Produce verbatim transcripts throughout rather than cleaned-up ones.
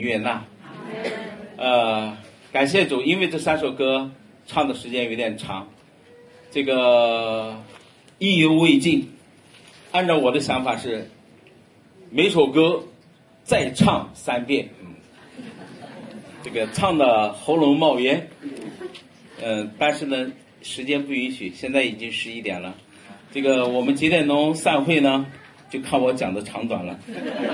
悦纳。呃，感谢主，因为这三首歌唱的时间有点长，这个意犹未尽。按照我的想法是，每首歌再唱三遍，这个唱的喉咙冒烟。嗯、呃，但是呢，时间不允许，现在已经十一点了。这个我们几点钟散会呢？就看我讲的长短了。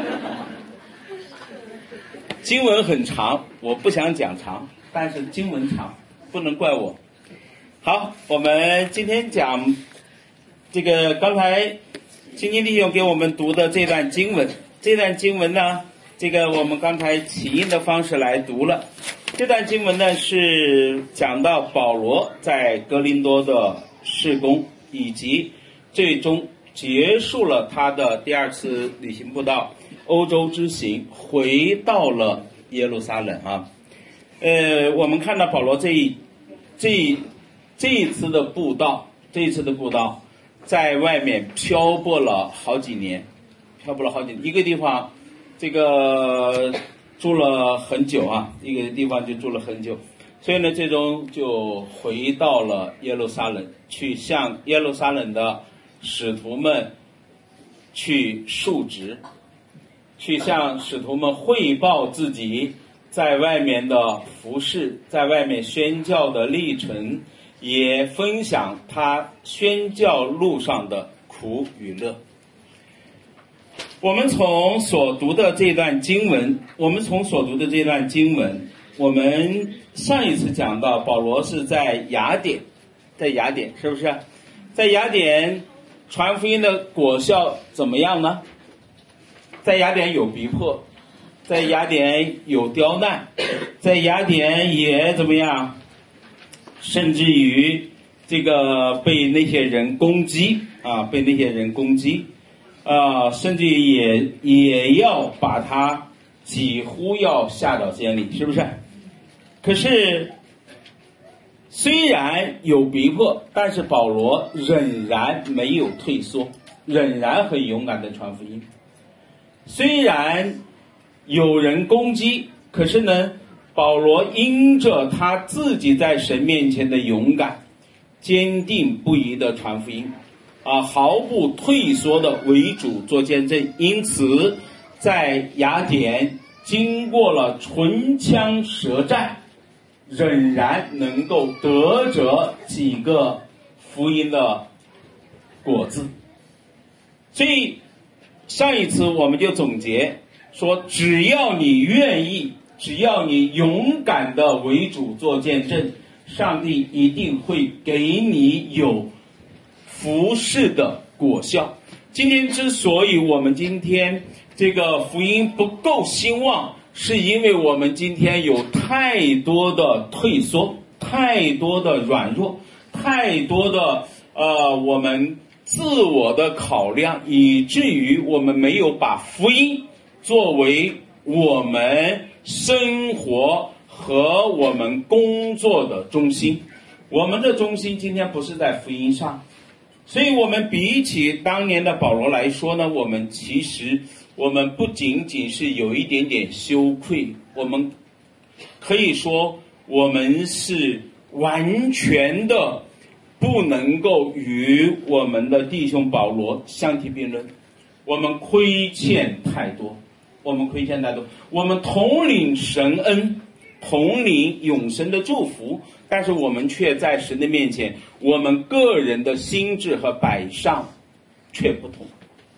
经文很长，我不想讲长，但是经文长，不能怪我。好，我们今天讲这个刚才青青弟兄给我们读的这段经文，这段经文呢，这个我们刚才起印的方式来读了。这段经文呢是讲到保罗在哥林多的事工，以及最终结束了他的第二次旅行布道欧洲之行，回到了耶路撒冷啊。呃，我们看到保罗这一这一这一次的布道，这一次的布道，在外面漂泊了好几年，漂泊了好几年，一个地方这个住了很久啊，一个地方就住了很久，所以呢，最终就回到了耶路撒冷，去向耶路撒冷的使徒们去述职，去向使徒们汇报自己在外面的服事，在外面宣教的历程，也分享他宣教路上的苦与乐。我们从所读的这段经文，我们从所读的这段经文，我们上一次讲到保罗是在雅典，在雅典是不是？在雅典传福音的果效怎么样呢？在雅典有逼迫，在雅典有刁难，在雅典也怎么样？甚至于这个被那些人攻击啊，被那些人攻击啊，甚至于也也要把他几乎要下到监里，是不是？可是虽然有逼迫，但是保罗仍然没有退缩，仍然很勇敢的传福音。虽然有人攻击，可是呢，保罗因着他自己在神面前的勇敢，坚定不移的传福音啊，毫不退缩的为主做见证，因此在雅典经过了唇枪舌战，仍然能够得着几个福音的果子。所以上一次我们就总结说，只要你愿意，只要你勇敢的为主做见证，上帝一定会给你有服事的果效。今天之所以我们今天这个福音不够兴旺，是因为我们今天有太多的退缩，太多的软弱，太多的呃我们自我的考量，以至于我们没有把福音作为我们生活和我们工作的中心。我们的中心今天不是在福音上，所以我们比起当年的保罗来说呢，我们其实我们不仅仅是有一点点羞愧，我们可以说我们是完全的不能够与我们的弟兄保罗相提并论。我们亏欠太多，我们亏欠太多，我们统领神恩，统领永生的祝福，但是我们却在神的面前，我们个人的心智和摆上却不同。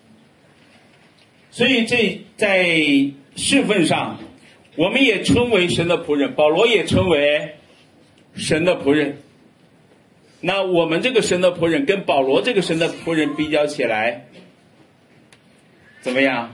所以这在侍奉上，我们也称为神的仆人，保罗也称为神的仆人。那我们这个神的仆人跟保罗这个神的仆人比较起来怎么样？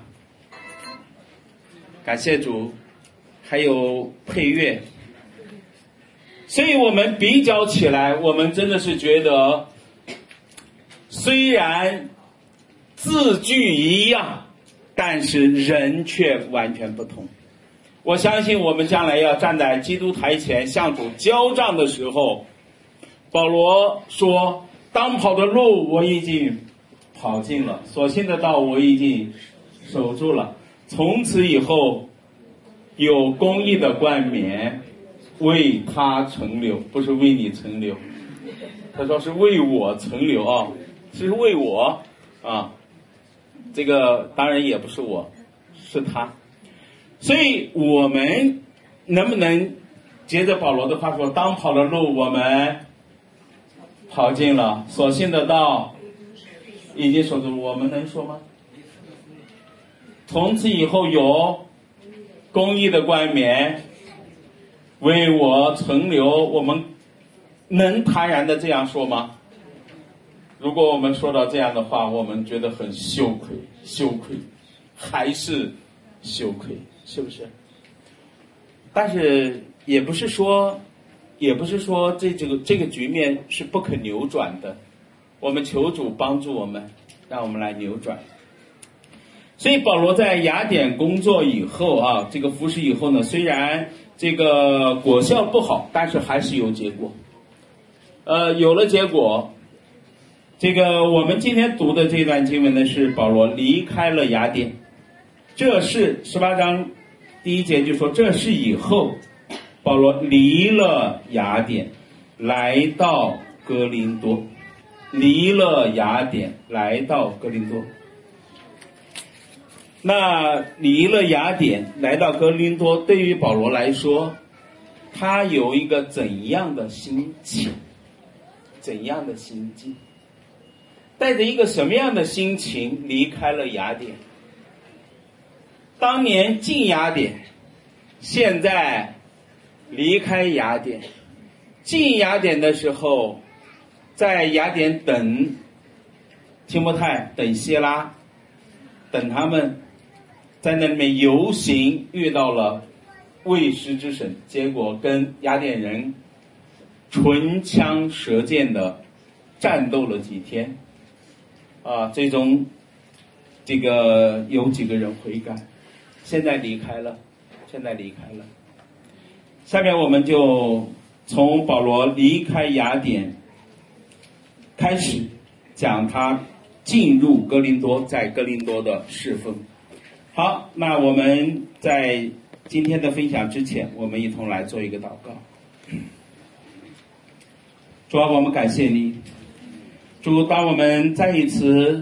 感谢主，还有配乐。所以我们比较起来，我们真的是觉得虽然字句一样，但是人却完全不同。我相信我们将来要站在基督台前向主交账的时候，保罗说，当跑的路我已经跑尽了，所信的道我已经守住了，从此以后有公义的冠冕为他存留，不是为你存留。他说是为我存留啊，是为我啊。这个当然也不是我，是他。所以我们能不能接着保罗的话说，当跑的路我们跑尽了，所信的道已经守住，我们能说吗？从此以后有公义的冠冕为我存留，我们能坦然的这样说吗？如果我们说到这样的话，我们觉得很羞愧，羞愧，还是羞愧，是不是？但是也不是说，也不是说这这个这个局面是不可扭转的。我们求主帮助我们，让我们来扭转。所以保罗在雅典工作以后啊，这个服侍以后呢，虽然这个果效不好，但是还是有结果。呃，有了结果。这个我们今天读的这段经文呢，是保罗离开了雅典，这是十八章第一节就说，这是以后保罗离了雅典，来到哥林多，离了雅典，来到哥林多。那离了雅典，来到哥林多，对于保罗来说，他有一个怎样的心情？怎样的心境？带着一个什么样的心情离开了雅典？当年进雅典，现在离开雅典。进雅典的时候，在雅典等提摩太，等希拉，等他们在那里面游行，遇到了未师之神，结果跟雅典人唇枪舌剑的战斗了几天。啊，最终这个有几个人悔改，现在离开了，现在离开了。下面我们就从保罗离开雅典开始讲他进入哥林多，在哥林多的侍奉。好，那我们在今天的分享之前，我们一同来做一个祷告。主啊，我们感谢你。主，当我们再一次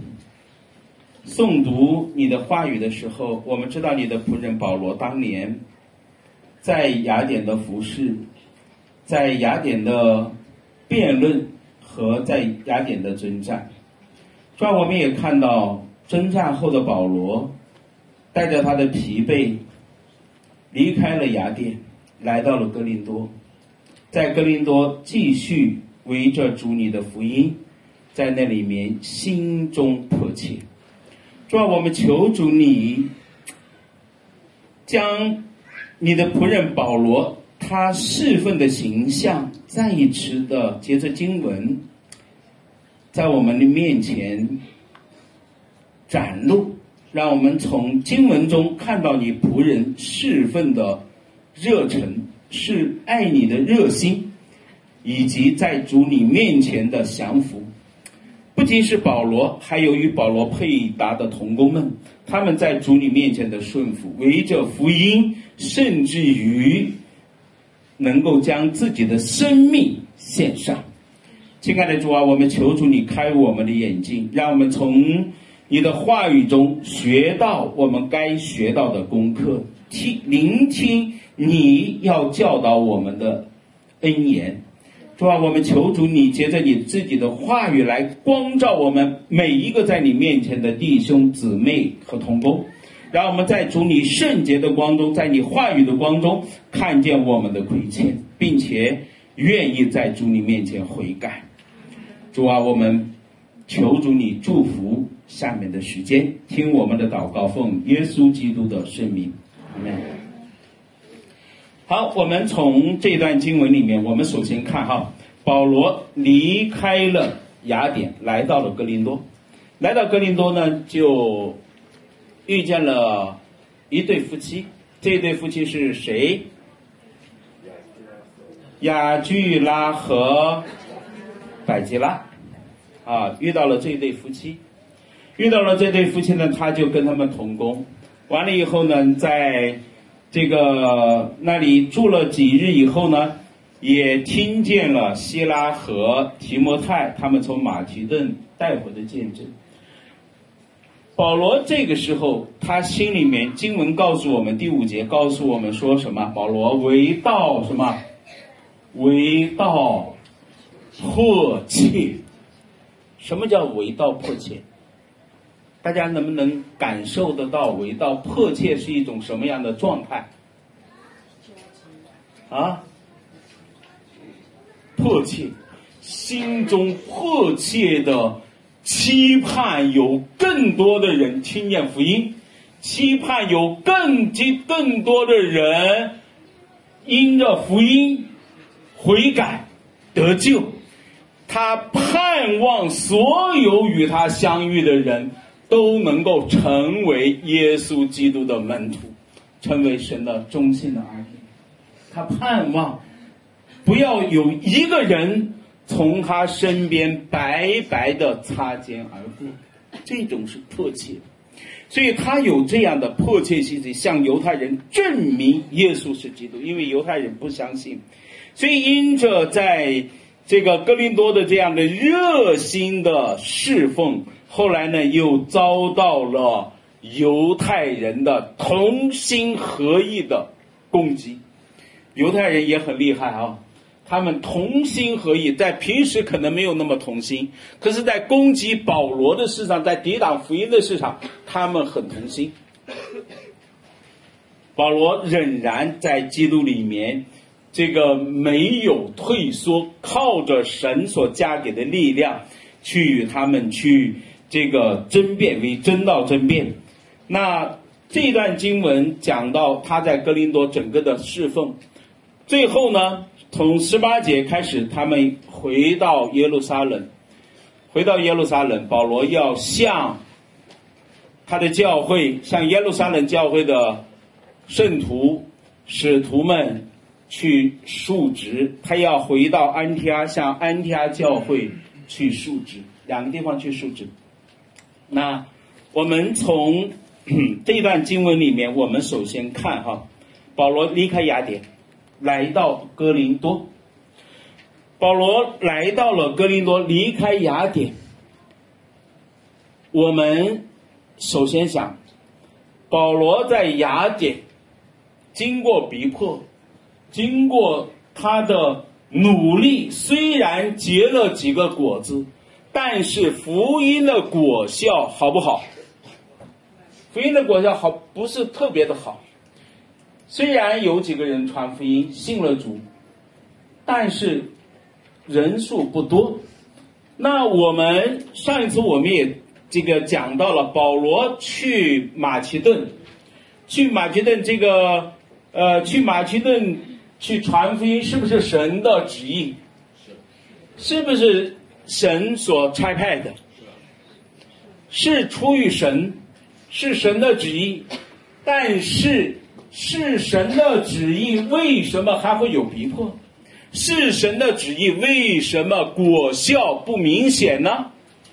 诵读你的话语的时候，我们知道你的仆人保罗当年在雅典的服侍，在雅典的辩论和在雅典的征战。主啊，我们也看到征战后的保罗带着他的疲惫离开了雅典，来到了哥林多，在哥林多继续为着主你的福音，在那里面心中迫切。主啊，我们求主你将你的仆人保罗他侍奉的形象再一次的接着经文在我们的面前展露，让我们从经文中看到你仆人侍奉的热忱，是爱你的热心，以及在主你面前的降服。不仅是保罗，还有与保罗配搭的同工们，他们在主你面前的顺服，为着福音，甚至于能够将自己的生命献上。亲爱的主啊，我们求主你开我们的眼睛，让我们从你的话语中学到我们该学到的功课，听聆听你要教导我们的恩言。主啊，我们求主你借着你自己的话语来光照我们每一个在你面前的弟兄姊妹和同工，让我们在主你圣洁的光中，在你话语的光中看见我们的亏欠，并且愿意在主你面前悔改。主啊，我们求主你祝福下面的时间，听我们的祷告，奉耶稣基督的圣名，阿们。好，我们从这段经文里面，我们首先看哈，保罗离开了雅典，来到了哥林多。来到哥林多呢，就遇见了一对夫妻。这对夫妻是谁？雅居拉和百基拉啊，遇到了这对夫妻。遇到了这对夫妻呢，他就跟他们同工。完了以后呢，在这个那里住了几日以后呢，也听见了希拉和提摩太他们从马其顿带回的见证。保罗这个时候他心里面，经文告诉我们第五节告诉我们说什么？保罗为道什么？为道迫切。什么叫为道迫切？大家能不能感受得到为道迫切是一种什么样的状态？啊？迫切，心中迫切的期盼有更多的人听见福音，期盼有更更多的人因着福音悔改得救。他盼望所有与他相遇的人都能够成为耶稣基督的门徒，成为神的忠心的儿女。他盼望不要有一个人从他身边白白的擦肩而过，这种是迫切。所以他有这样的迫切性，向犹太人证明耶稣是基督，因为犹太人不相信。所以因着在这个哥林多的这样的热心的侍奉，后来呢又遭到了犹太人的同心合意的攻击。犹太人也很厉害啊，他们同心合意，在平时可能没有那么同心，可是在攻击保罗的事上，在抵挡福音的事上，他们很同心。保罗仍然在基督里面这个没有退缩，靠着神所加给的力量去与他们去这个争辩，为真道争辩。那这段经文讲到他在哥林多整个的侍奉，最后呢从十八节开始，他们回到耶路撒冷，回到耶路撒冷，保罗要向他的教会，向耶路撒冷教会的圣徒使徒们去述职，他要回到安提阿，向安提阿教会去述职，两个地方去述职。那我们从这段经文里面，我们首先看哈，保罗离开雅典来到哥林多。保罗来到了哥林多，离开雅典，我们首先想，保罗在雅典经过逼迫，经过他的努力，虽然结了几个果子，但是福音的果效好不好？福音的果效好，不是特别的好。虽然有几个人传福音信了主，但是人数不多。那我们上一次我们也这个讲到了，保罗去马其顿，去马其顿这个呃去马其顿去传福音，是不是神的旨意？是不是神所差派的？是出于神，是神的旨意。但是是神的旨意，为什么还会有逼迫？是神的旨意，为什么果效不明显呢？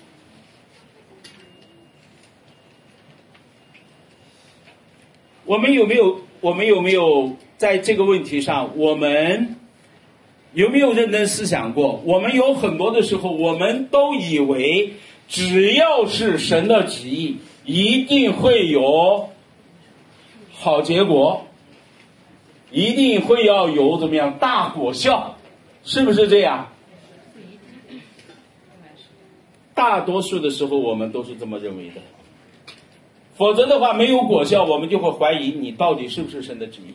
我们有没有我们有没有在这个问题上，我们有没有认真思想过？我们有很多的时候，我们都以为只要是神的旨意，一定会有好结果，一定会要有怎么样大果效，是不是这样？大多数的时候我们都是这么认为的，否则的话没有果效，我们就会怀疑你到底是不是神的旨意。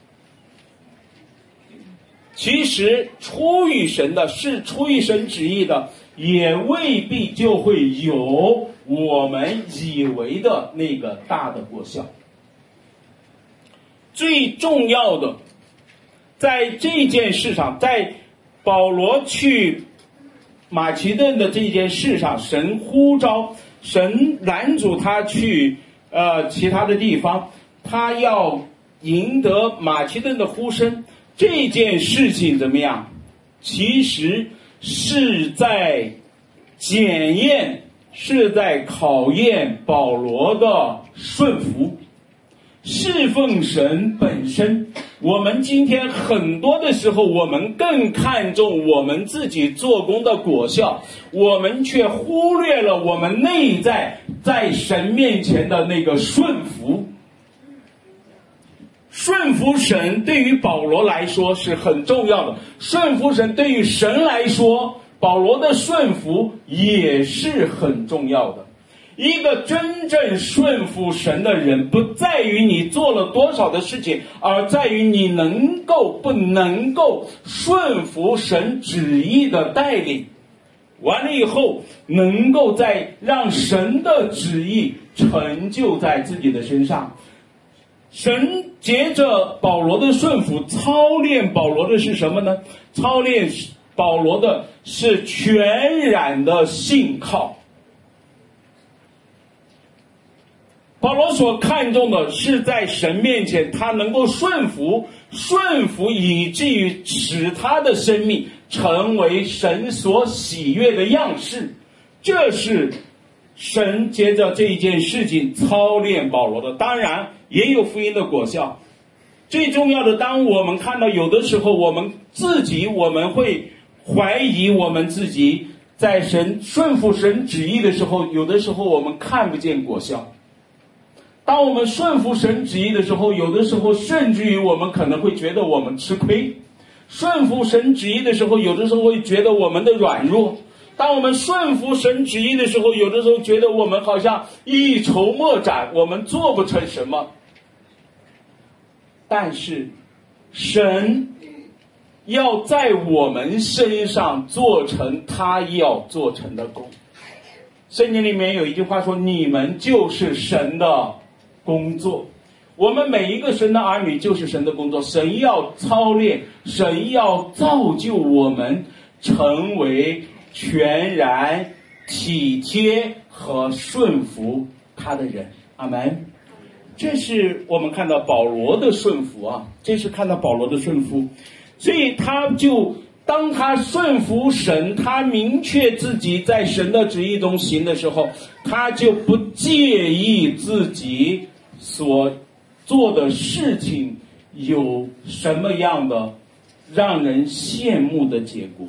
其实出于神的，是出于神旨意的，也未必就会有我们以为的那个大的果效。最重要的，在这件事上，在保罗去马其顿的这件事上，神呼召，神拦阻他去呃其他的地方，他要赢得马其顿的呼声。这件事情怎么样？其实是在检验，是在考验保罗的顺服。 侍奉神本身，我们今天很多的时候，我们更看重我们自己做工的果效，我们却忽略了我们内在在神面前的那个顺服。顺服神对于保罗来说是很重要的，顺服神对于神来说，保罗的顺服也是很重要的。一个真正顺服神的人，不在于你做了多少的事情，而在于你能够不能够顺服神旨意的带领，完了以后能够在让神的旨意成就在自己的身上。神借着保罗的顺服操练保罗的是什么呢？操练保罗的是全然的信靠。保罗所看重的是在神面前他能够顺服，顺服以至于使他的生命成为神所喜悦的样式。这是神借着这一件事情操练保罗的，当然也有福音的果效。最重要的，当我们看到有的时候我们自己我们会怀疑我们自己在神顺服神旨意的时候，有的时候我们看不见果效。当我们顺服神旨意的时候，有的时候甚至于我们可能会觉得我们吃亏。顺服神旨意的时候，有的时候会觉得我们的软弱。当我们顺服神旨意的时候，有的时候觉得我们好像一筹莫展，我们做不成什么。但是神要在我们身上做成他要做成的功。圣经里面有一句话说，你们就是神的工作。我们每一个神的儿女就是神的工作，神要操练，神要造就我们成为全然体贴和顺服他的人。阿们。这是我们看到保罗的顺服啊，这是看到保罗的顺服。所以他就当他顺服神，他明确自己在神的旨意中行的时候，他就不介意自己所做的事情有什么样的让人羡慕的结果。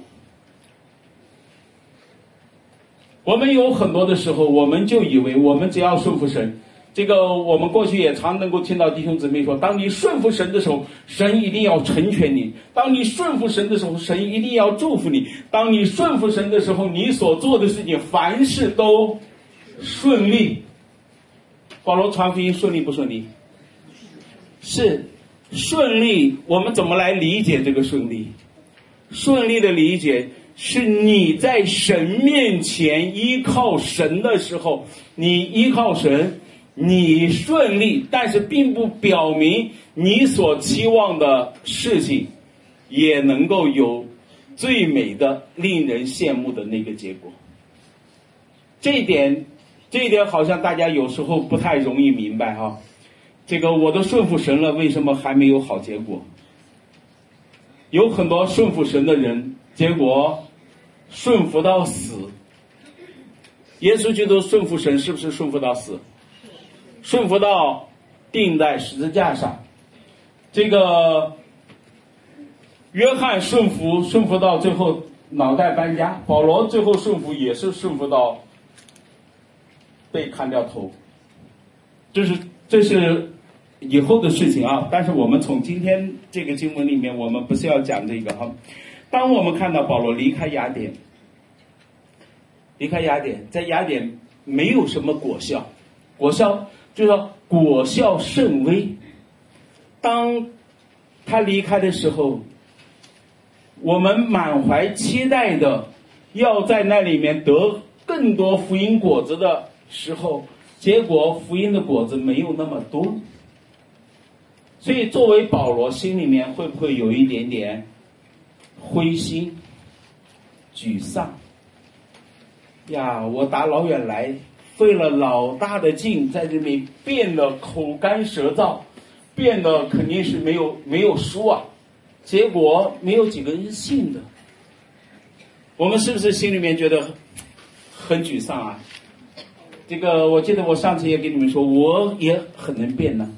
我们有很多的时候，我们就以为我们只要顺服神，这个我们过去也常能够听到弟兄姊妹说，当你顺服神的时候，神一定要成全你；当你顺服神的时候，神一定要祝福你；当你顺服神的时候，你所做的事情凡事都顺利。保罗传福音顺利不顺利？是顺利。我们怎么来理解这个顺利？顺利的理解是你在神面前依靠神的时候，你依靠神，你顺利，但是并不表明你所期望的事情也能够有最美的令人羡慕的那个结果。这一点这一点好像大家有时候不太容易明白哈。这个我都顺服神了，为什么还没有好结果？有很多顺服神的人，结果顺服到死。耶稣基督顺服神是不是顺服到死？顺服到钉在十字架上。这个约翰顺服顺服到最后脑袋搬家，保罗最后顺服也是顺服到被砍掉头。这是这是以后的事情啊，但是我们从今天这个经文里面，我们不是要讲这个哈。当我们看到保罗离开雅典，离开雅典，在雅典没有什么果效，果效就是说果效甚微。当他离开的时候，我们满怀期待的要在那里面得更多福音果子的时候，结果福音的果子没有那么多。所以作为保罗，心里面会不会有一点点灰心沮丧呀？我打老远来，费了老大的劲，在这里变得口干舌燥，变得肯定是没有没有书啊，结果没有几个人信的。我们是不是心里面觉得很沮丧啊？这个我记得我上次也跟你们说，我也很能变呢。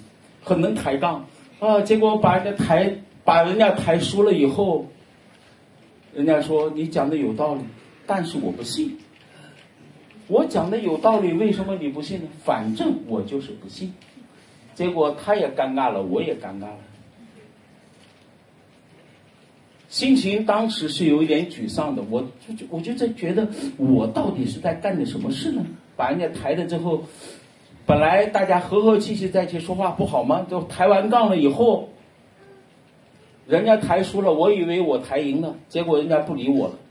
很能抬杠啊，结果把人家抬把人家抬输了以后，人家说你讲的有道理，但是我不信。我讲的有道理，为什么你不信呢？反正我就是不信。结果他也尴尬了，我也尴尬了。心情当时是有一点沮丧的，我就我就在觉得我到底是在干的什么事呢？把人家抬了之后，本来大家和和气气在一起说话不好吗？就抬完杠了以后，人家抬输了，我以为我抬赢了，结果人家不理我了。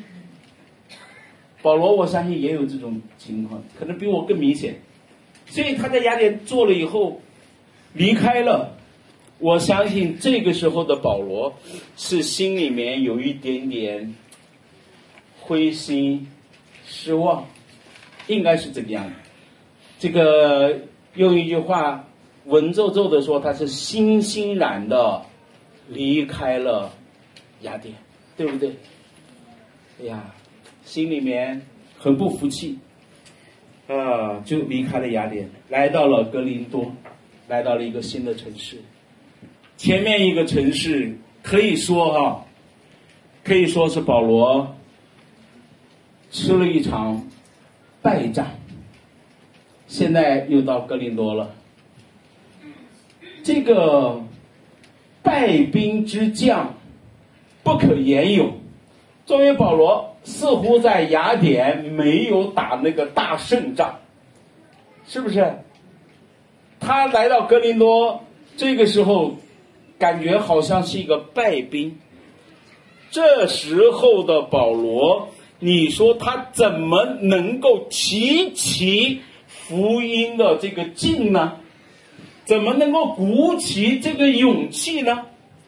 保罗我相信也有这种情况，可能比我更明显。所以他在雅典做了以后离开了，我相信这个时候的保罗是心里面有一点点灰心失望，应该是这个样子。这个用一句话文绉绉的说，他是欣欣然的离开了雅典，对不对？哎呀，心里面很不服气啊，就离开了雅典，来到了格林多，来到了一个新的城市。前面一个城市可以说哈、啊，可以说是保罗吃了一场败仗，现在又到格林多了。这个败兵之将不可言有。作为保罗，似乎在雅典没有打那个大胜仗，是不是？他来到格林多，这个时候感觉好像是一个败兵。这时候的保罗，你说他怎么能够提起福音的这个劲呢？怎么能够鼓起这个勇气呢？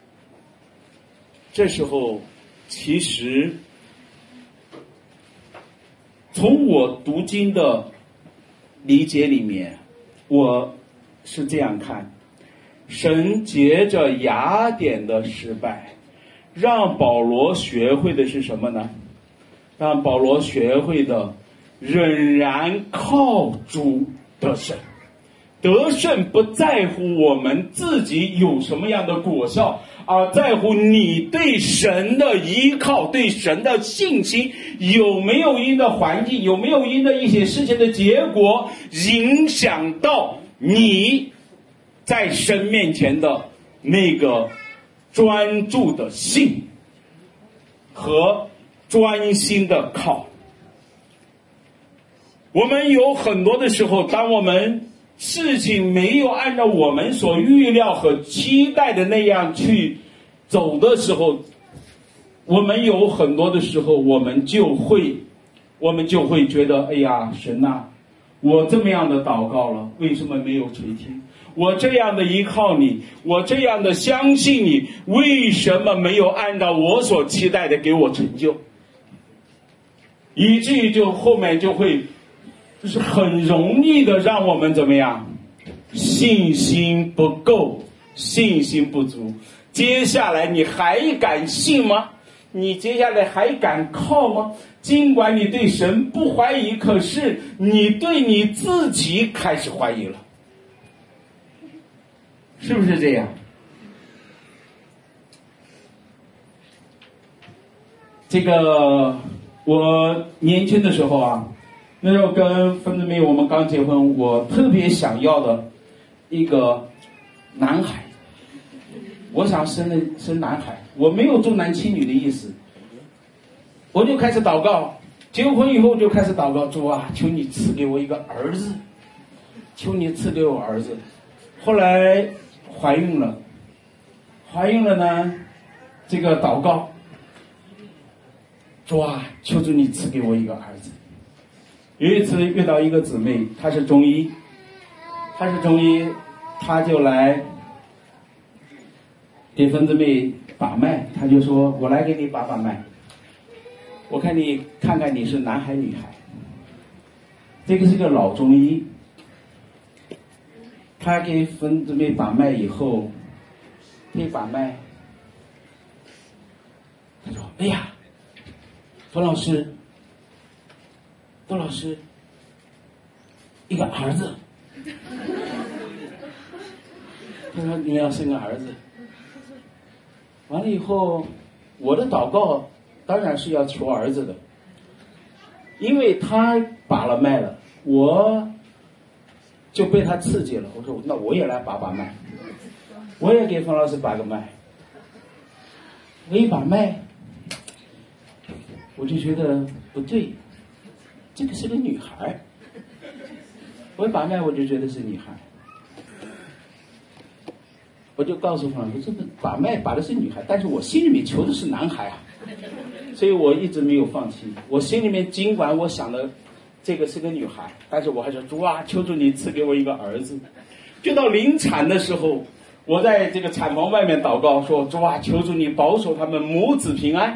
这时候其实从我读经的理解里面，我是这样看，神借着雅典的失败，让保罗学会的是什么呢？让保罗学会的仍然靠主得胜。得胜不在乎我们自己有什么样的果效，而在乎你对神的依靠，对神的信心有没有因的环境，有没有因的一些事情的结果影响到你在神面前的那个专注的信和专心的靠。我们有很多的时候，当我们事情没有按照我们所预料和期待的那样去走的时候，我们有很多的时候，我们就会我们就会觉得，哎呀，神啊，我这么样的祷告了，为什么没有垂听？我这样的依靠你，我这样的相信你，为什么没有按照我所期待的给我成就？以至于就后面就会就是很容易的让我们怎么样？信心不够，信心不足。接下来你还敢信吗？你接下来还敢靠吗？尽管你对神不怀疑，可是你对你自己开始怀疑了，是不是这样？这个我年轻的时候啊，那时候跟芬子妹我们刚结婚，我特别想要的一个男孩，我想生的生男孩，我没有重男轻女的意思，我就开始祷告，结婚以后就开始祷告，主啊，求你赐给我一个儿子，求你赐给我儿子。后来怀孕了，怀孕了呢，这个祷告，主啊，求主你赐给我一个儿子。有一次遇到一个姊妹，她是中医，她是中医，她就来给芬子妹把脉，她就说：“我来给你把把脉，我看你看看你是男孩女孩。”这个是个老中医，他给芬子妹把脉以后，一把脉，他说：“哎呀，冯老师。”杜老师，一个儿子， 他说你们要生个儿子。完了以后，我的祷告当然是要求儿子的，因为他把了脉了，我就被他刺激了。我说那我也来把把脉，我也给冯老师把个脉。我一把脉，我就觉得不对，这个是个女孩。我一把脉我就觉得是女孩，我就告诉冯老师，这个把脉把的是女孩，但是我心里面求的是男孩啊，所以我一直没有放弃。我心里面尽管我想的这个是个女孩，但是我还说主啊，求主你赐给我一个儿子。就到临产的时候，我在这个产房外面祷告说，主啊，求主你保守他们母子平安。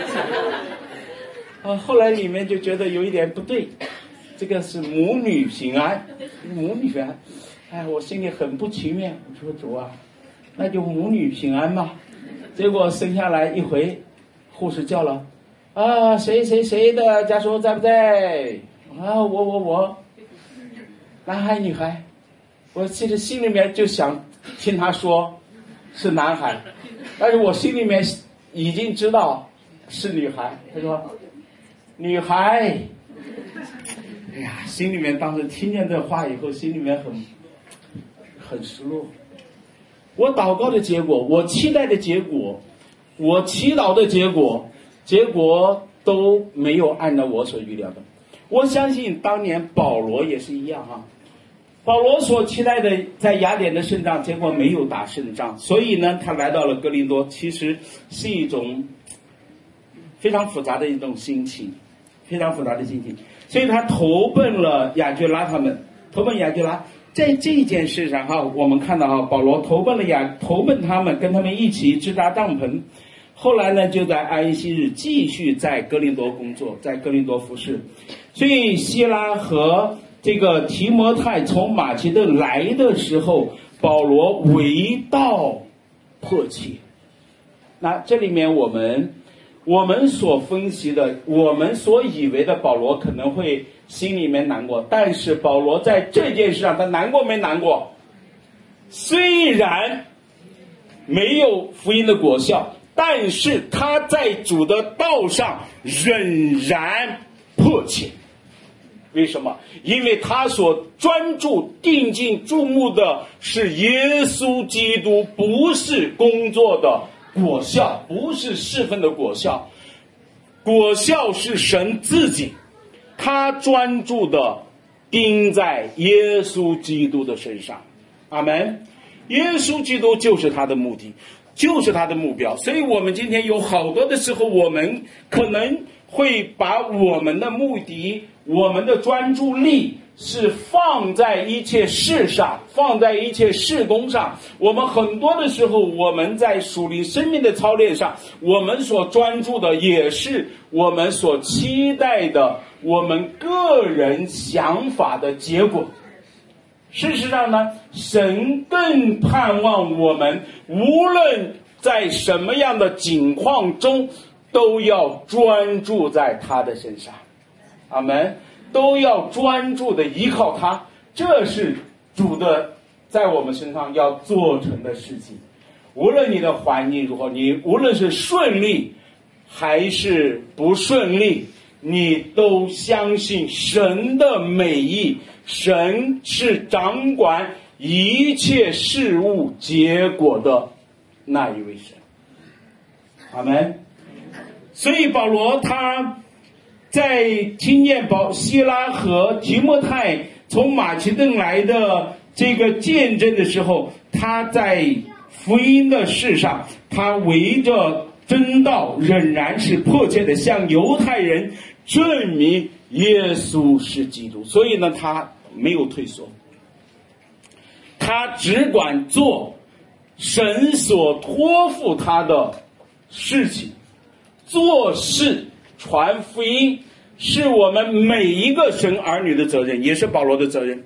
啊，后来里面就觉得有一点不对，这个是母女平安，母女平安。哎，我心里很不情愿，我说主啊，那就母女平安嘛。结果生下来一回，护士叫了，啊，谁谁谁的家属在不在？啊，我我我，男孩女孩。我其实心里面就想听他说是男孩，但是我心里面已经知道是女孩。他说女孩，哎呀，心里面当时听见这话以后，心里面很很失落。我祷告的结果，我期待的结果，我祈祷的结果，结果都没有按照我所预料的。我相信当年保罗也是一样啊。保罗所期待的在雅典的胜仗，结果没有打胜仗，所以呢，他来到了哥林多，其实是一种非常复杂的一种心情，非常复杂的心情。所以他投奔了雅居拉他们，投奔雅居拉。在这件事上哈，我们看到哈，保罗投奔了雅，投奔他们，跟他们一起支搭帐篷。后来呢，就在安息日继续在哥林多工作，在哥林多服侍。所以希拉和这个提摩太从马其顿来的时候，保罗为道迫切。那这里面我们我们所分析的，我们所以为的保罗可能会心里面难过，但是保罗在这件事上他难过没难过？虽然没有福音的果效，但是他在主的道上仍然迫切。为什么？因为他所专注定睛注目的是耶稣基督，不是工作的果效，不是侍奉的果效，果效是神自己。他专注的盯在耶稣基督的身上。阿们。耶稣基督就是他的目的，就是他的目标。所以我们今天有好多的时候，我们可能会把我们的目的，我们的专注力是放在一切事上，放在一切事工上。我们很多的时候，我们在属灵生命的操练上，我们所专注的也是我们所期待的我们个人想法的结果。事实上呢，神更盼望我们无论在什么样的境况中，都要专注在他的身上。阿们。都要专注的依靠他，这是主的在我们身上要做成的事情。无论你的环境如何，你无论是顺利还是不顺利，你都相信神的美意，神是掌管一切事物结果的那一位神。阿们。所以保罗他在听见保希拉和提摩太从马其顿来的这个见证的时候，他在福音的事上，他围着真道仍然是迫切的向犹太人证明耶稣是基督。所以呢，他没有退缩，他只管做神所托付他的事情，做事传福音是我们每一个神儿女的责任，也是保罗的责任。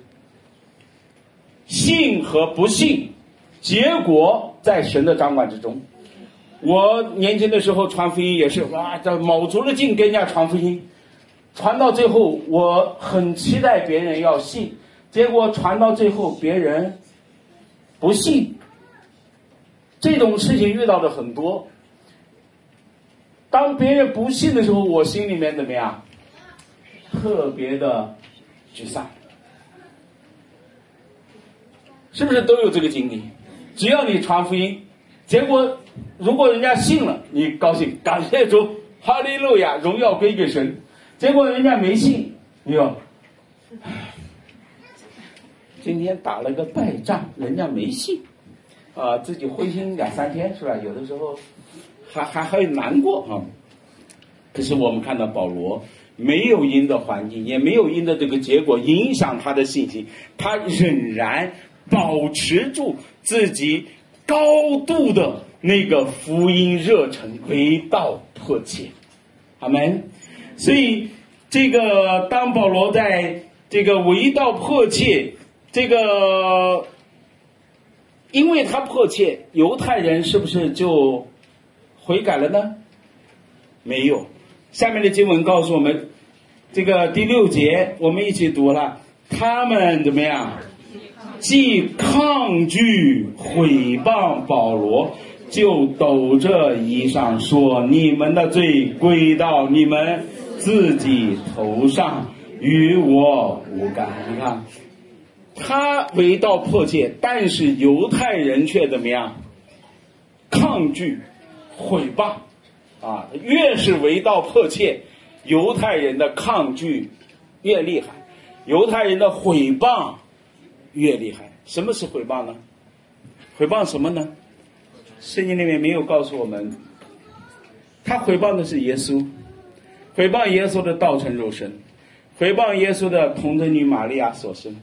信和不信，结果在神的掌管之中。我年轻的时候传福音也是，哇，这卯足了劲跟人家传福音，传到最后我很期待别人要信，结果传到最后别人不信， 这种事情遇到的很多。当别人不信的时候，我心里面怎么样？特别的沮丧。是不是都有这个经历？只要你传福音，结果如果人家信了，你高兴，感谢主，哈利路亚，荣耀归给神。结果人家没信，你说今天打了个败仗，人家没信，啊、呃，自己灰心两三天是吧？有的时候还还还难过啊。可是我们看到保罗没有因的环境，也没有因的这个结果影响他的信心，他仍然保持住自己高度的那个福音热忱，为道迫切。阿们。所以这个当保罗在这个为道迫切，这个因为他迫切，犹太人是不是就悔改了呢？没有。下面的经文告诉我们，这个第六节我们一起读了，他们怎么样？既抗拒毁谤保罗，就抖着衣裳说，你们的罪归到你们自己头上，与我无干。你看他为道迫切，但是犹太人却怎么样？抗拒毁谤啊！越是为道迫切，犹太人的抗拒越厉害，犹太人的毁谤越厉害。什么是毁谤呢？毁谤什么呢？圣经里面没有告诉我们。他毁谤的是耶稣，毁谤耶稣的道成肉身，毁谤耶稣的童贞女玛利亚所生。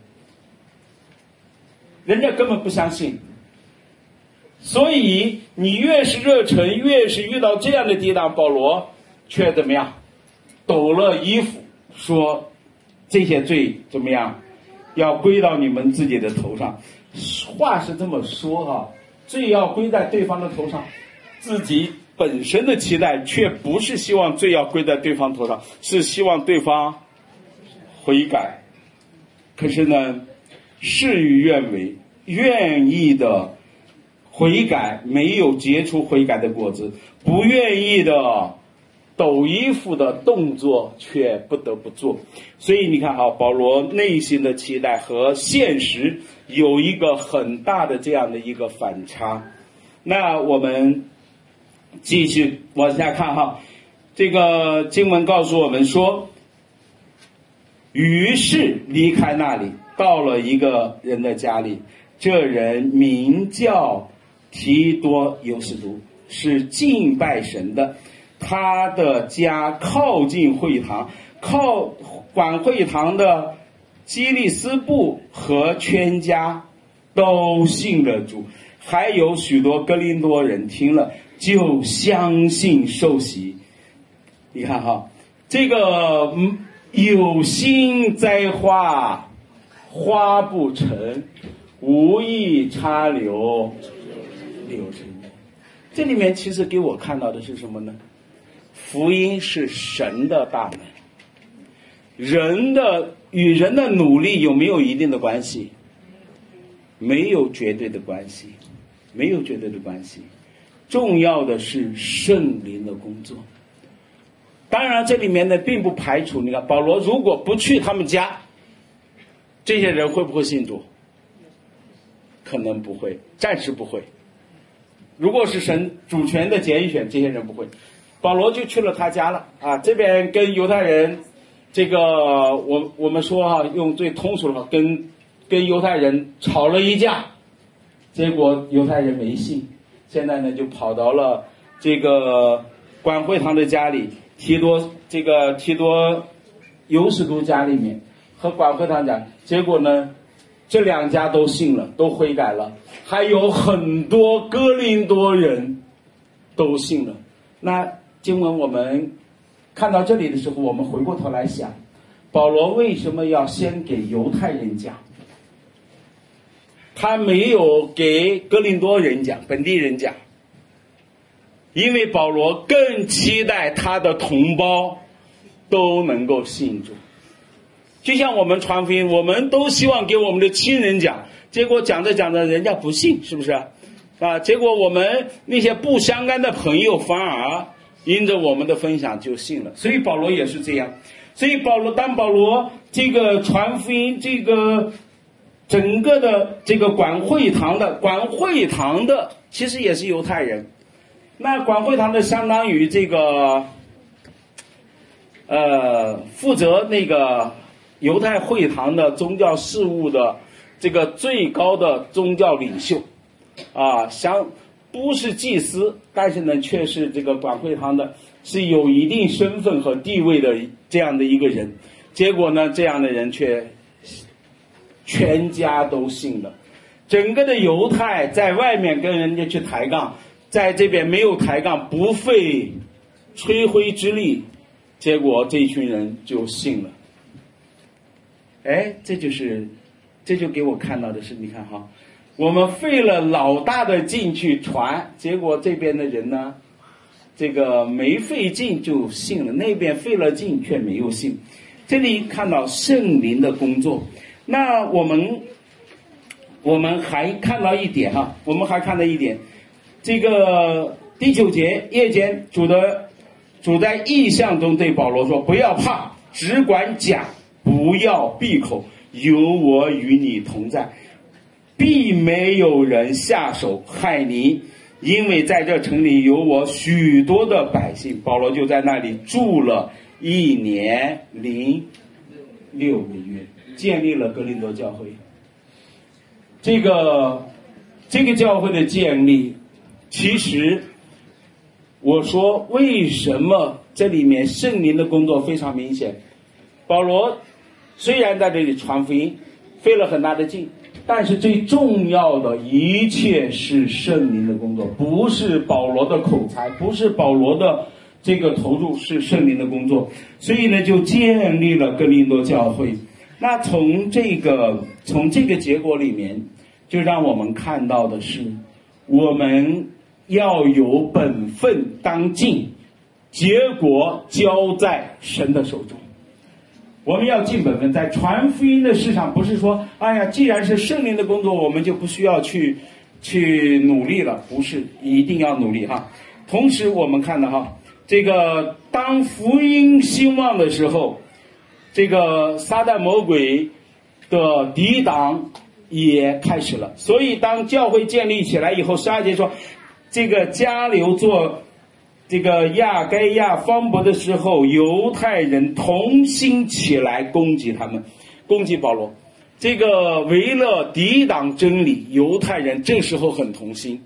人家根本不相信。所以你越是热忱，越是遇到这样的抵挡，保罗却怎么样？抖了衣服，说这些罪怎么样？要归到你们自己的头上。话是这么说哈、啊，罪要归在对方的头上，自己本身的期待却不是希望罪要归在对方头上，是希望对方悔改。可是呢，事与愿违，愿意的悔改没有结出悔改的果子，不愿意的抖衣服的动作却不得不做。所以你看啊，保罗内心的期待和现实有一个很大的这样的一个反差。那我们继续往下看哈，这个经文告诉我们说，于是离开那里，到了一个人的家里，这人名叫提多犹士都，是敬拜神的。他的家靠近会堂，靠管会堂的基利斯布和全家都信了主，还有许多哥林多人听了就相信受洗。你看哈，这个有心栽花花不成，无意插柳柳成荫。这里面其实给我看到的是什么呢？福音是神的大门，人的与人的努力有没有一定的关系？没有绝对的关系，没有绝对的关系。重要的是圣灵的工作。当然这里面呢并不排除，你看保罗如果不去他们家，这些人会不会信主？可能不会，暂时不会。如果是神主权的拣选，这些人不会。保罗就去了他家了啊，这边跟犹太人，这个我我们说哈、啊，用最通俗的话，跟跟犹太人吵了一架，结果犹太人没信，现在呢就跑到了这个管会堂的家里，提多这个提多犹士都家里面和管会堂讲，结果呢这两家都信了，都悔改了，还有很多哥林多人都信了。那经文我们看到这里的时候，我们回过头来想，保罗为什么要先给犹太人讲？他没有给哥林多人讲，本地人讲，因为保罗更期待他的同胞都能够信主。就像我们传福音，我们都希望给我们的亲人讲，结果讲着讲着人家不信，是不是？ 啊，结果我们那些不相干的朋友反而因着我们的分享就信了。所以保罗也是这样。所以保罗当保罗这个传福音，这个整个的这个管会堂的管会堂的其实也是犹太人。那管会堂的相当于这个呃负责那个犹太会堂的宗教事务的这个最高的宗教领袖啊，相不是祭司，但是呢却是这个管会堂的是有一定身份和地位的这样的一个人。结果呢这样的人却全家都信了。整个的犹太在外面跟人家去抬杠，在这边没有抬杠，不费吹灰之力，结果这群人就信了。哎，这就是这就给我看到的是，你看哈，我们费了老大的劲去传，结果这边的人呢这个没费劲就信了，那边费了劲却没有信。这里看到圣灵的工作。那我们我们还看到一点哈，我们还看到一点，这个第九节夜间主的主在异象中对保罗说，不要怕，只管讲，不要闭口，有我与你同在，必没有人下手害你，因为在这城里有我许多的百姓。保罗就在那里住了一年零六个月，建立了哥林多教会。这个这个教会的建立，其实我说为什么这里面圣灵的工作非常明显。保罗虽然在这里传福音费了很大的劲，但是最重要的一切是圣灵的工作，不是保罗的口才，不是保罗的这个投入，是圣灵的工作。所以呢就建立了哥林多教会。那从这个从这个结果里面，就让我们看到的是，我们要有本分当尽，结果交在神的手中。我们要尽本分，在传福音的事上，不是说哎呀既然是圣灵的工作，我们就不需要去去努力了，不是，一定要努力哈。同时我们看到哈，这个当福音兴旺的时候，这个撒旦魔鬼的抵挡也开始了。所以当教会建立起来以后，十二节说这个迦流做这个亚该亚方伯的时候，犹太人同心起来攻击他们，攻击保罗。这个为了抵挡真理，犹太人这时候很同心，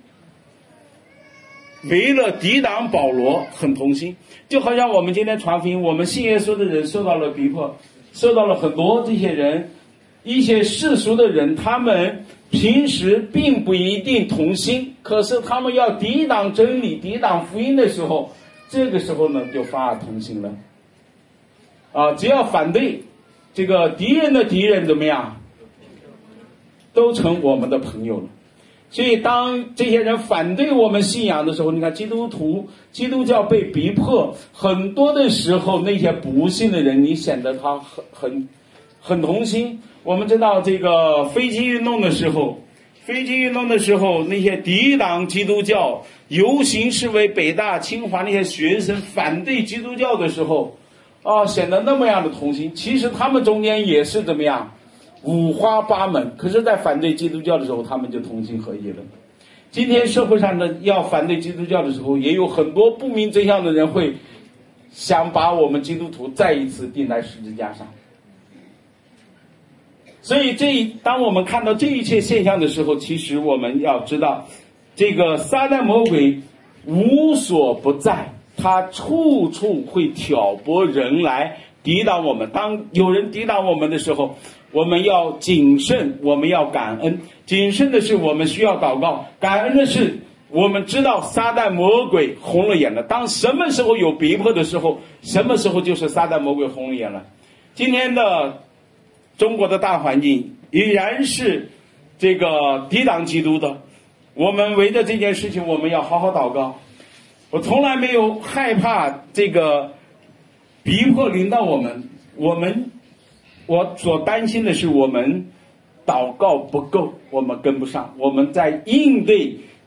为了抵挡保罗很同心。就好像我们今天传福音，我们信耶稣的人受到了逼迫，受到了很多这些人一些世俗的人，他们平时并不一定同心，可是他们要抵挡真理抵挡福音的时候，这个时候呢就反而同心了啊！只要反对这个敌人的敌人怎么样，都成我们的朋友了。所以当这些人反对我们信仰的时候，你看基督徒基督教被逼迫，很多的时候那些不信的人，你显得他很很很同心。我们知道这个飞机运动的时候，飞机运动的时候，那些抵挡基督教游行示威，北大清华那些学生反对基督教的时候啊，显得那么样的同心。其实他们中间也是怎么样五花八门，可是在反对基督教的时候，他们就同心合一了。今天社会上的要反对基督教的时候，也有很多不明真相的人会想把我们基督徒再一次钉在十字架上。所以这当我们看到这一切现象的时候，其实我们要知道，这个撒旦魔鬼无所不在，他处处会挑拨人来抵挡我们。当有人抵挡我们的时候，我们要谨慎，我们要感恩。谨慎的是我们需要祷告，感恩的是我们知道撒旦魔鬼红了眼了。当什么时候有逼迫的时候，什么时候就是撒旦魔鬼红了眼了。今天的中国的大环境依然是这个抵挡基督的，我们围着这件事情我们要好好祷告。我从来没有害怕这个逼迫临到我们，我们我所担心的是我们祷告不够，我们跟不上，我们在应对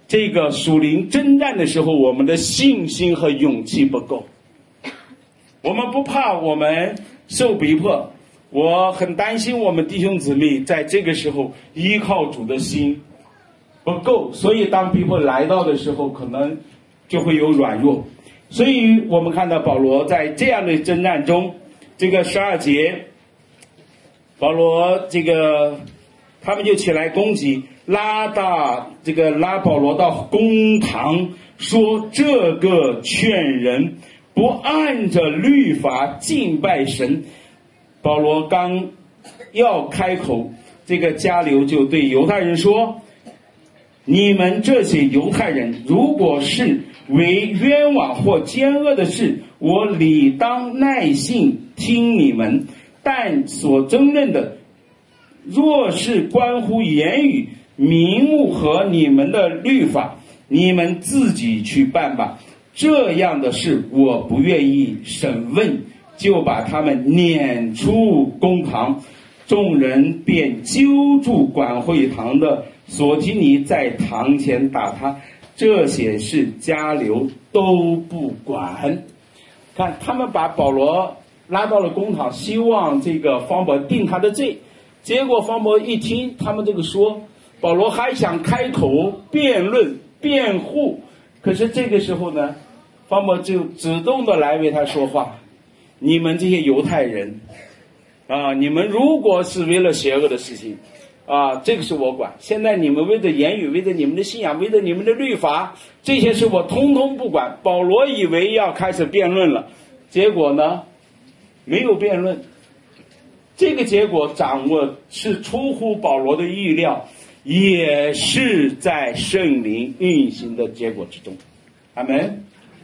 这个属灵征战的时候，我们的信心和勇气不够。我们不怕我们受逼迫，我很担心我们弟兄姊妹在这个时候依靠主的心不够，所以当逼迫来到的时候，可能就会有软弱。所以我们看到保罗在这样的征战中，这个十二节，保罗这个他们就起来攻击，拉大这个拉保罗到公堂，说这个劝人不按着律法敬拜神。保罗刚要开口，这个迦流就对犹太人说，你们这些犹太人，如果是为冤枉或奸恶的事，我理当耐性听你们，但所争论的若是关乎言语、名目和你们的律法，你们自己去办吧。这样的事我不愿意审问，就把他们撵出公堂。众人便揪住管会堂的索提尼，在堂前打他。这些事迦流都不管。看，他们把保罗拉到了公堂，希望这个方伯定他的罪。结果方伯一听他们这个说，保罗还想开口辩论辩护，可是这个时候呢，方伯就主动的来为他说话。你们这些犹太人啊，你们如果是为了邪恶的事情啊，这个是我管。现在你们为着言语，为着你们的信仰，为着你们的律法，这些事我通通不管。保罗以为要开始辩论了，结果呢，没有辩论。这个结果掌握是出乎保罗的意料，也是在圣灵运行的结果之中。阿们。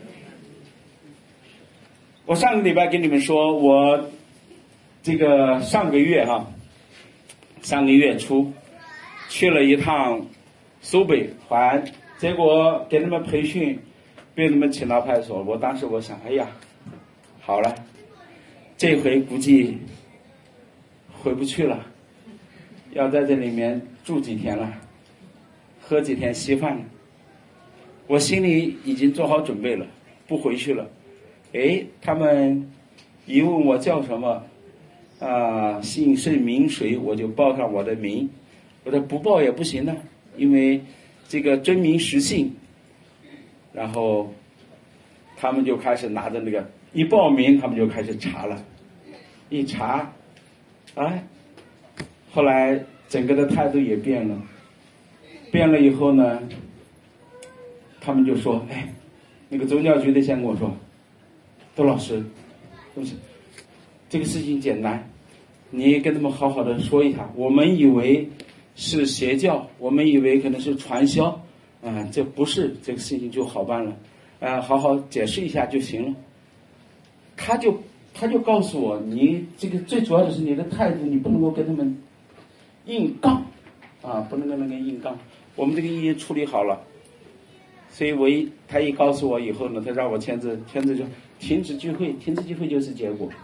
我上个礼拜跟你们说，我这个上个月哈、啊，上个月初去了一趟苏北环，结果给他们培训，被他们请到派出所。我当时我想，哎呀，好了，这回估计回不去了，要在这里面住几天了，喝几天稀饭了。我心里已经做好准备了，不回去了。哎，他们一问我叫什么，啊，姓甚名谁，我就报上我的名。我说不报也不行呢，因为这个真名实姓。然后他们就开始拿着那个一报名，他们就开始查了，一查，哎，后来整个的态度也变了，变了以后呢，他们就说，哎，那个宗教局的先跟我说，窦老师，这个事情简单，你跟他们好好的说一下。我们以为是邪教，我们以为可能是传销，啊、呃，这不是，这个事情就好办了，啊、呃，好好解释一下就行了。他就他就告诉我，你这个最主要的是你的态度，你不能够跟他们硬杠，啊，不能跟他们硬杠。我们这个已经处理好了。所以我一他一告诉我以后呢，他让我签字，签字就停止聚会，停止聚会就是结果。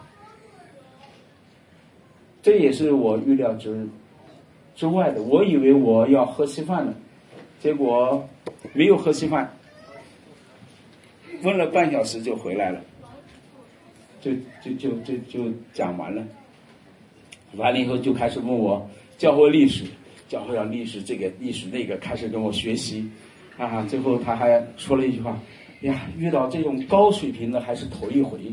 这也是我预料之之外的。我以为我要喝稀饭了，结果没有喝稀饭，问了半小时就回来了，就就就就就讲完了。完了以后就开始问我教会历史，教会上历史这个历史那个，开始跟我学习。啊，最后他还说了一句话，呀，遇到这种高水平的还是头一回。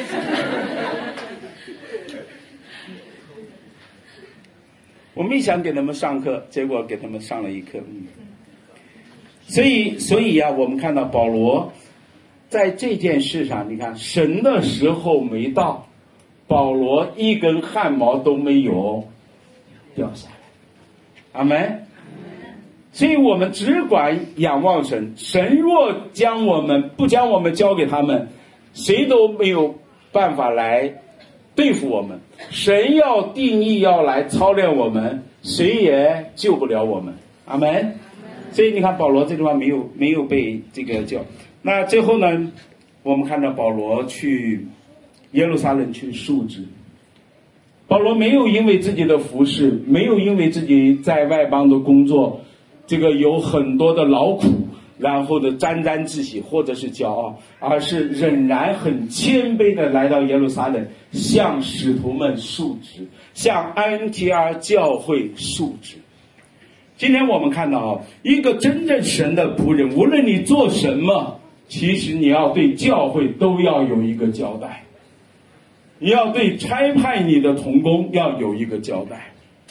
我没想给他们上课，结果给他们上了一课。嗯，所以，所以呀、啊，我们看到保罗在这件事上，你看神的时候没到，保罗一根汗毛都没有掉下来。阿们。所以我们只管仰望神，神若将我们不将我们交给他们，谁都没有办法来对付我们。神要定义要来操练我们，谁也救不了我们。阿们。所以你看保罗这地方没有没有被这个叫。那最后呢，我们看到保罗去耶路撒冷去述职。保罗没有因为自己的服事，没有因为自己在外邦的工作，这个有很多的劳苦， 然后的沾沾自喜或者是骄傲，而是仍然很谦卑的来到耶路撒冷，向使徒们述职，向安提阿教会述职。今天我们看到啊，一个真正神的仆人，无论你做什么，其实你要对教会都要有一个交代，你要对差派你的同工要有一个交代。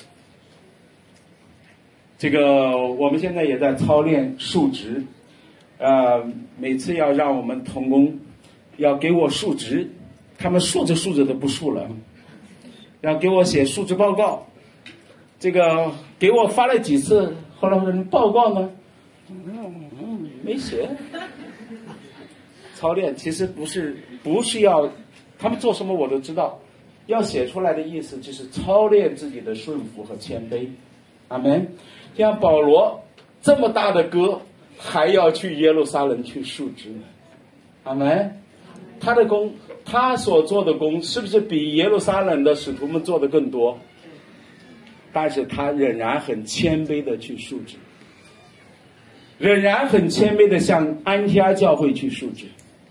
这个我们现在也在操练述职，呃，每次要让我们同工要给我述职，他们述着述着都不述了，要给我写述职报告。这个给我发了几次，后来我说你报告呢？嗯嗯，没写。操练其实不是不是要他们做什么我都知道，要写出来的意思就是操练自己的顺服和谦卑。阿门。像保罗这么大的哥，还要去耶路撒冷去述职。阿门。他的工，他所做的工，是不是比耶路撒冷的使徒们做的更多？但是他仍然很谦卑的去述职，仍然很谦卑的向安提阿教会去述职。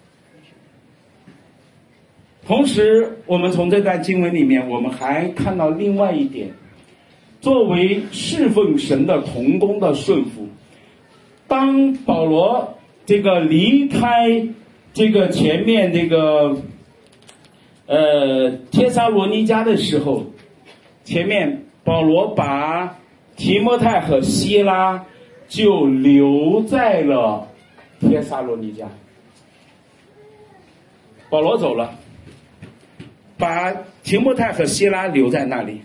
同时我们从这段经文里面我们还看到另外一点，作为侍奉神的同工的顺服，当保罗这个离开这个前面这个呃帖撒罗尼迦的时候，前面保罗把提摩太和希拉就留在了帖撒罗尼迦。保罗走了，把提摩太和希拉留在那里。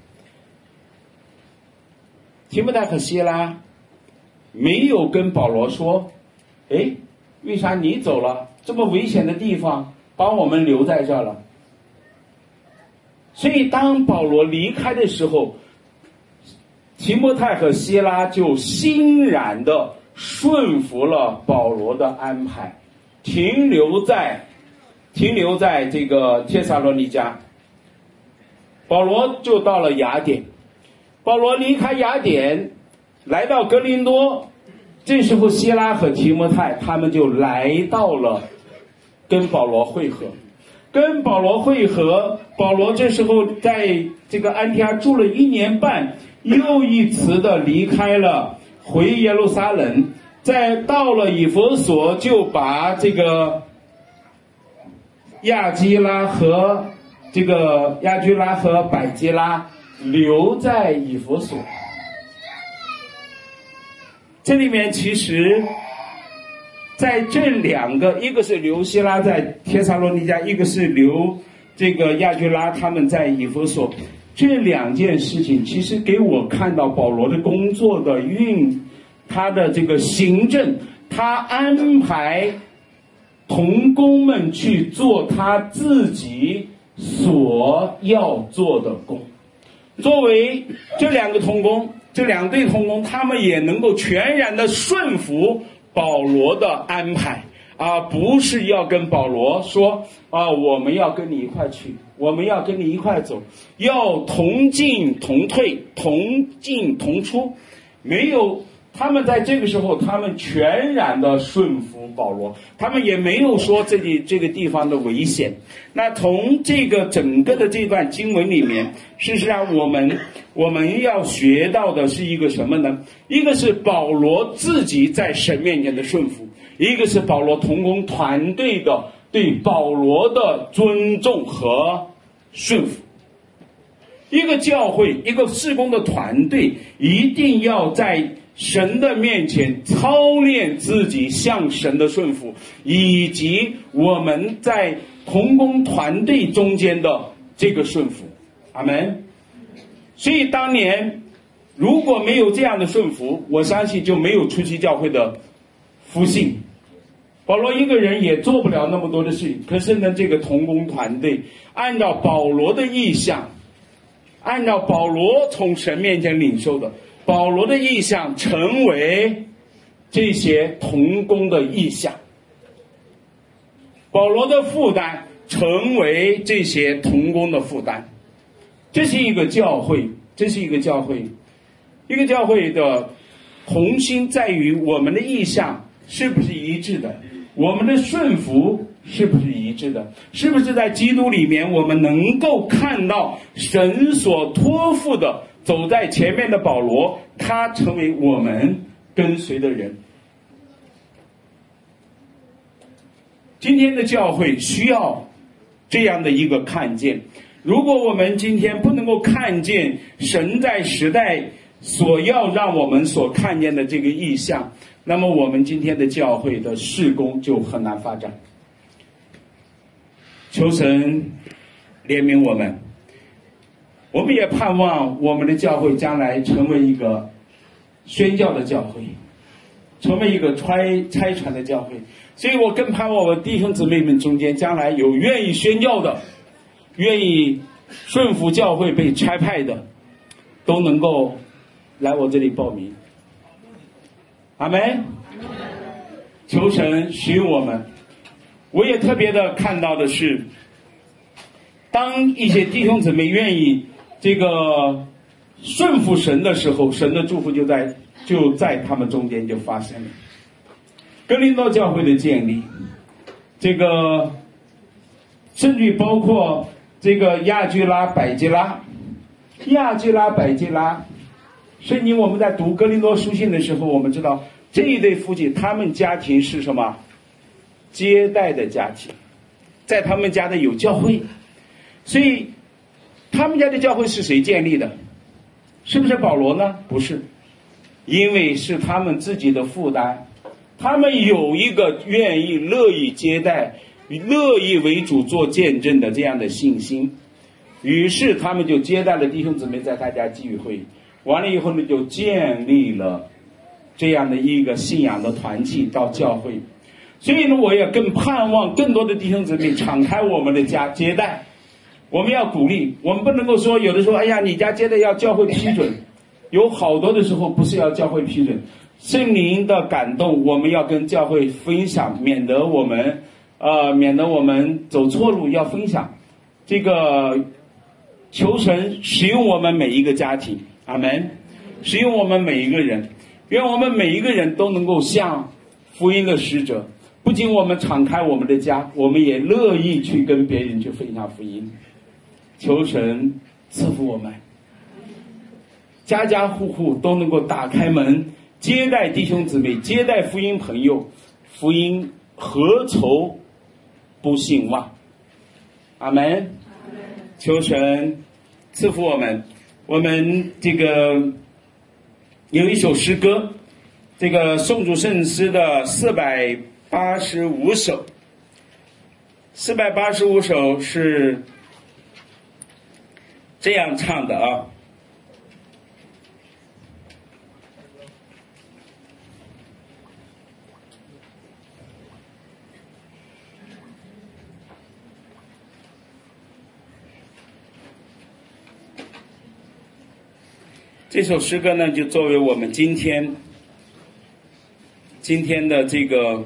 提摩太和希拉没有跟保罗说，诶，为啥你走了？这么危险的地方把我们留在这儿了。所以当保罗离开的时候，提摩太和希拉就欣然的顺服了保罗的安排，停留在停留在这个帖撒罗尼迦。保罗就到了雅典，保罗离开雅典来到哥林多，这时候希拉和提摩太他们就来到了跟保罗会合。跟保罗会合，保罗这时候在这个安提阿住了一年半，又一次的离开了，回耶路撒冷，再到了以弗所，就把这个亚基拉和这个亚居拉和百基拉留在以弗所。这里面其实在这两个，一个是留希拉在帖撒罗尼迦，一个是留这个亚居拉他们在以弗所，这两件事情其实给我看到保罗的工作的运，他的这个行政，他安排同工们去做他自己所要做的工。作为这两个同工，这两对同工，他们也能够全然的顺服保罗的安排，啊，不是要跟保罗说啊，我们要跟你一块去，我们要跟你一块走，要同进同退，同进同出。没有，他们在这个时候，他们全然的顺服保罗，他们也没有说这里这个地方的危险。那从这个整个的这段经文里面，事实上我们我们要学到的是一个什么呢？一个是保罗自己在神面前的顺服，一个是保罗同工团队的对保罗的尊重和顺服。一个教会，一个事工的团队，一定要在神的面前操练自己向神的顺服，以及我们在同工团队中间的这个顺服。阿们。所以当年如果没有这样的顺服，我相信就没有初期教会的复兴。保罗一个人也做不了那么多的事情，可是呢，这个同工团队按照保罗的意向，按照保罗从神面前领受的，保罗的意向成为这些同工的意向，保罗的负担成为这些同工的负担。这是一个教会，这是一个教会，一个教会的同心在于我们的意向是不是一致的？我们的顺服是不是一致的？是不是在基督里面我们能够看到神所托付的走在前面的保罗，他成为我们跟随的人。今天的教会需要这样的一个看见。如果我们今天不能够看见神在时代所要让我们所看见的这个意象，那么我们今天的教会的事工就很难发展。求神怜悯我们，我们也盼望我们的教会将来成为一个宣教的教会，成为一个拆拆传的教会。所以我更盼望我弟兄姊妹们中间将来有愿意宣教的，愿意顺服教会被差派的，都能够来我这里报名。阿们。求神使用我们。我也特别的看到的是，当一些弟兄姊妹愿意这个顺服神的时候，神的祝福就在就在他们中间就发生了。哥林多教会的建立，这个甚至包括这个亚居拉、百基拉，亚居拉、百基拉，圣经我们在读哥林多书信的时候，我们知道这一对夫妻，他们家庭是什么？接待的家庭，在他们家的有教会，所以他们家的教会是谁建立的？是不是保罗呢？不是，因为是他们自己的负担，他们有一个愿意乐意接待、乐意为主做见证的这样的信心，于是他们就接待了弟兄姊妹在他家聚会，完了以后呢，就建立了这样的一个信仰的团契到教会。所以呢，我也更盼望更多的弟兄姊妹敞开我们的家接待。我们要鼓励，我们不能够说有的时候，哎呀，你家接待要教会批准，有好多的时候不是要教会批准，圣灵的感动，我们要跟教会分享，免得我们呃，免得我们走错路，要分享。这个求神使用我们每一个家庭，阿们，使用我们每一个人，愿我们每一个人都能够像福音的使者。不仅我们敞开我们的家，我们也乐意去跟别人去分享福音。求神赐福我们，家家户户都能够打开门，接待弟兄姊妹，接待福音朋友，福音何愁不兴旺？阿们。求神赐福我们。我们这个有一首诗歌，这个宋主圣诗的四百八十五首，四百八十五首是这样唱的啊。这首诗歌呢，就作为我们今天今天的这个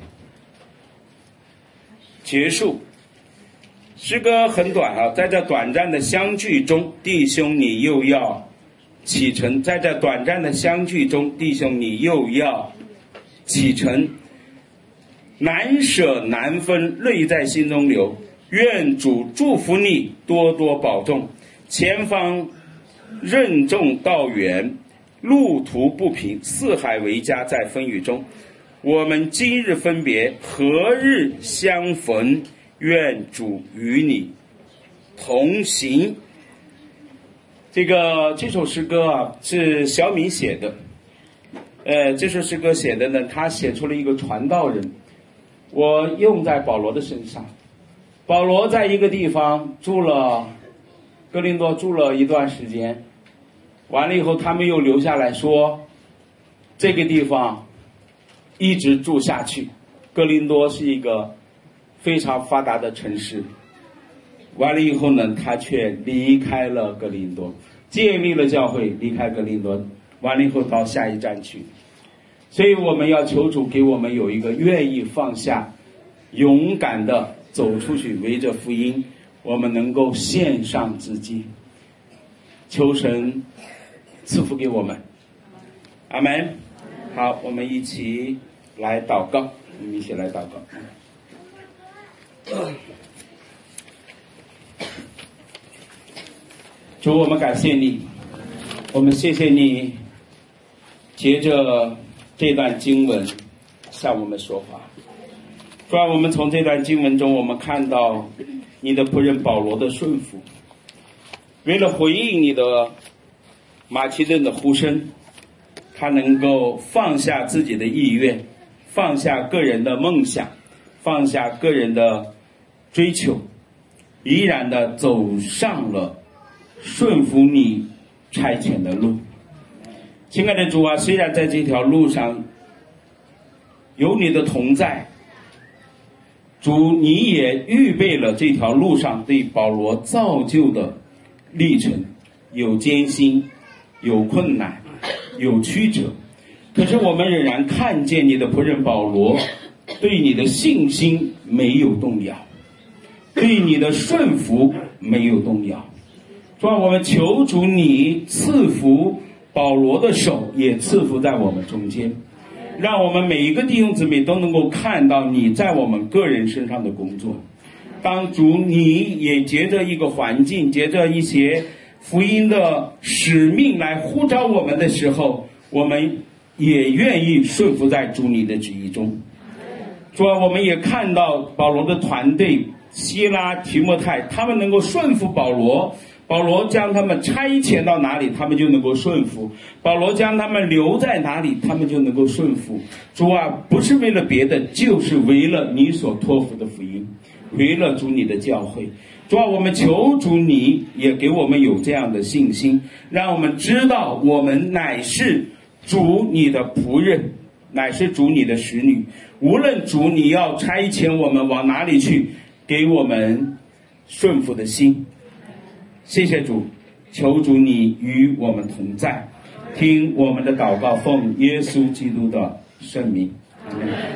结束。诗歌很短啊，在这短暂的相聚中，弟兄你又要启程；在这短暂的相聚中，弟兄你又要启程。难舍难分，泪在心中流。愿主祝福你，多多保重。前方任重道远，路途不平，四海为家在风雨中。我们今日分别，何日相逢？愿主与你同行。这个这首诗歌啊，是小米写的。呃，这首诗歌写的呢，他写出了一个传道人，我用在保罗的身上。保罗在一个地方住了，哥林多住了一段时间，完了以后他们又留下来说，这个地方一直住下去。哥林多是一个非常发达的城市，完了以后呢，他却离开了哥林多，建立了教会，离开哥林多，完了以后到下一站去。所以我们要求主给我们有一个愿意放下，勇敢的走出去，为着福音，我们能够献上自己。求神赐福给我们，阿们。好，我们一起来祷告，我们一起来祷告。主，我们感谢你，我们谢谢你接着这段经文向我们说话。主啊，我们从这段经文中我们看到你的仆人保罗的顺服，为了回应你的马其顿的呼声，他能够放下自己的意愿，放下个人的梦想，放下个人的追求，依然的走上了顺服你差遣的路。亲爱的主啊，虽然在这条路上有你的同在，主你也预备了这条路上对保罗造就的历程，有艰辛，有困难，有曲折，可是我们仍然看见你的仆人保罗对你的信心没有动摇，对你的顺服没有动摇。主啊，我们求主你赐福保罗的手，也赐福在我们中间，让我们每一个弟兄姊妹都能够看到你在我们个人身上的工作。当主你也藉着一个环境，藉着一些福音的使命来呼召我们的时候，我们也愿意顺服在主你的旨意中。主啊，我们也看到保罗的团队希拉、提摩太，他们能够顺服保罗，保罗将他们差遣到哪里，他们就能够顺服；保罗将他们留在哪里，他们就能够顺服。主啊，不是为了别的，就是为了你所托付的福音，为了主你的教会。主啊，我们求主你也给我们有这样的信心，让我们知道我们乃是主你的仆人，乃是主你的使女。无论主你要差遣我们往哪里去，给我们顺服的心。谢谢主，求主你与我们同在，听我们的祷告，奉耶稣基督的圣名，阿们。